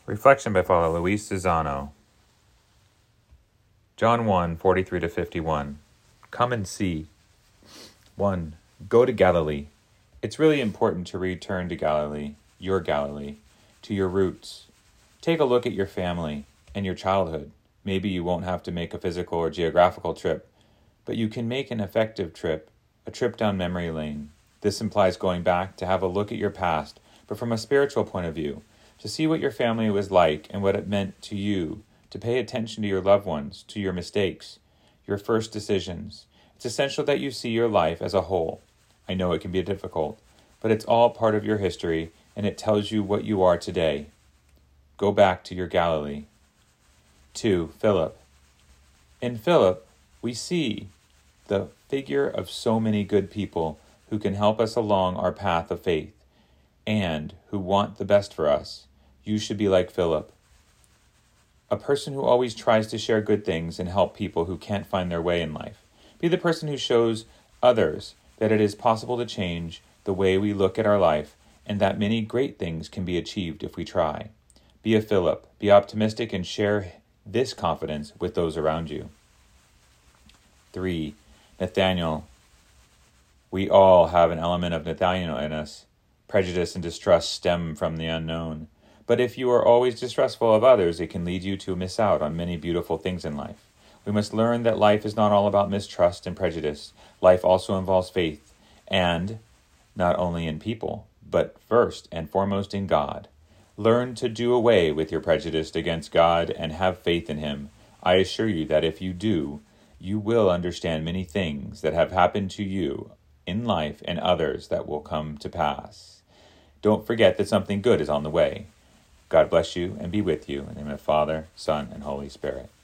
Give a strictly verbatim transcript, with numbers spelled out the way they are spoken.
Reflection by Father Luis Zizano. John one, forty-three to fifty-one. Come and see. one. Go to Galilee. It's really important to return to Galilee, your Galilee, to your roots. Take a look at your family and your childhood. Maybe you won't have to make a physical or geographical trip, but you can make an effective trip, a trip down memory lane. This implies going back to have a look at your past, but from a spiritual point of view, to see what your family was like and what it meant to you, to pay attention to your loved ones, to your mistakes, your first decisions. It's essential that you see your life as a whole. I know it can be difficult, but it's all part of your history, and it tells you what you are today. Go back to your Galilee. two. Philip. In Philip, we see the figure of so many good people who can help us along our path of faith and who want the best for us. You should be like Philip, a person who always tries to share good things and help people who can't find their way in life. Be the person who shows others that it is possible to change the way we look at our life and that many great things can be achieved if we try. Be a Philip. Be optimistic and share this confidence with those around you. three. Nathaniel. We all have an element of Nathaniel in us. Prejudice and distrust stem from the unknown. But if you are always distrustful of others, it can lead you to miss out on many beautiful things in life. We must learn that life is not all about mistrust and prejudice. Life also involves faith, and not only in people, but first and foremost in God. Learn to do away with your prejudice against God and have faith in Him. I assure you that if you do, you will understand many things that have happened to you in life and others that will come to pass. Don't forget that something good is on the way. God bless you and be with you. In the name of the Father, Son, and Holy Spirit.